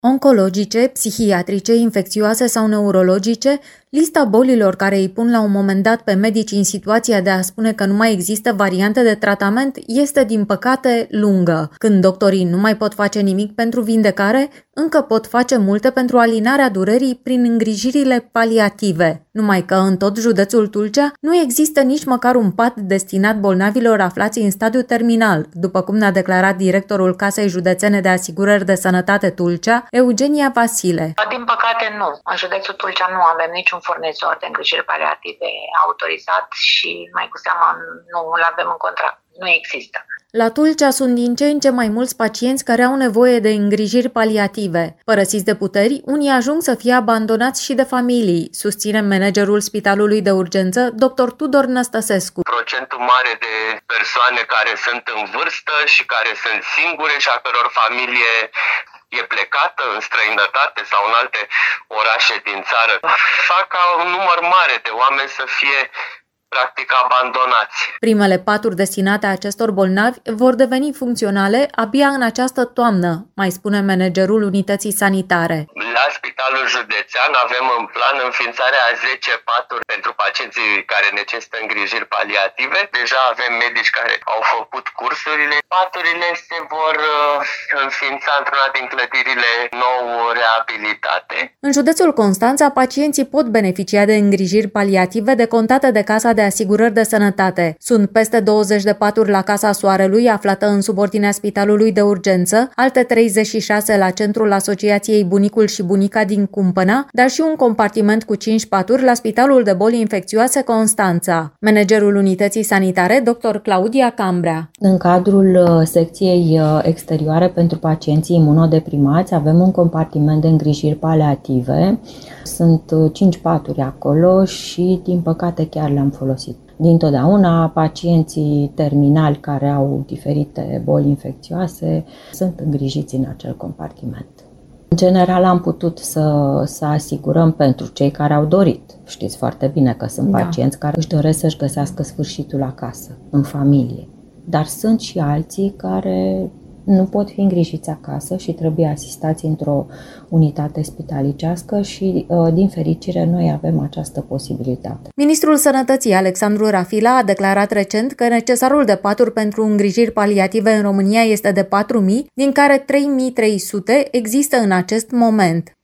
Oncologice, psihiatrice, infecțioase sau neurologice, lista bolilor care îi pun la un moment dat pe medici în situația de a spune că nu mai există variante de tratament este, din păcate, lungă. Când doctorii nu mai pot face nimic pentru vindecare, încă pot face multe pentru alinarea durerii prin îngrijirile paliative. Numai că în tot județul Tulcea nu există nici măcar un pat destinat bolnavilor aflați în stadiu terminal, după cum ne-a declarat directorul Casei Județene de Asigurări de Sănătate Tulcea, Eugenia Vasile. Din păcate nu. În județul Tulcea nu avem niciun furnizor de îngrijiri paliative autorizat și mai cu seamă nu îl avem în contract. Nu există. La Tulcea sunt din ce în ce mai mulți pacienți care au nevoie de îngrijiri paliative. Părăsiți de puteri, unii ajung să fie abandonați și de familii, susține managerul Spitalului de Urgență, dr. Tudor Năstăsescu. Procentul mare de persoane care sunt în vârstă și care sunt singure și a căror familie e plecată în străinătate sau în alte orașe din țară, fac ca un număr mare de oameni să fie practic abandonați. Primele paturi destinate acestor bolnavi vor deveni funcționale abia în această toamnă, mai spune managerul unității sanitare. La Spitalul Județean avem în plan înființarea a 10 paturi pentru pacienții care necesită îngrijiri paliative. Deja avem medici care au făcut cursurile. Paturile se vor înființa într-una din clădirile nou reabilitate. În județul Constanța, pacienții pot beneficia de îngrijiri paliative decontate de Casa de Asigurări de Sănătate. Sunt peste 20 de paturi la Casa Soarelui, aflată în subordinea Spitalului de Urgență, alte 36 la centrul Asociației Bunicul și Bunica din Cumpăna, dar și un compartiment cu 5 paturi la Spitalul de Boli Infecțioase Constanța. Managerul unității sanitare, dr. Claudia Cambrea. În cadrul secției exterioare pentru pacienții imunodeprimați avem un compartiment de îngrijiri paliative. Sunt 5 paturi acolo și, din păcate, chiar le-am folosit. Dintotdeauna, pacienții terminali care au diferite boli infecțioase sunt îngrijiți în acel compartiment. În general, am putut să asigurăm pentru cei care au dorit. Știți foarte bine că sunt pacienți care își doresc să-și găsească sfârșitul acasă, în familie. Dar sunt și alții care nu pot fi îngrijiți acasă și trebuie asistați într-o unitate spitalicească și, din fericire, noi avem această posibilitate. Ministrul Sănătății, Alexandru Rafila, a declarat recent că necesarul de paturi pentru îngrijiri paliative în România este de 4.000, din care 3.300 există în acest moment.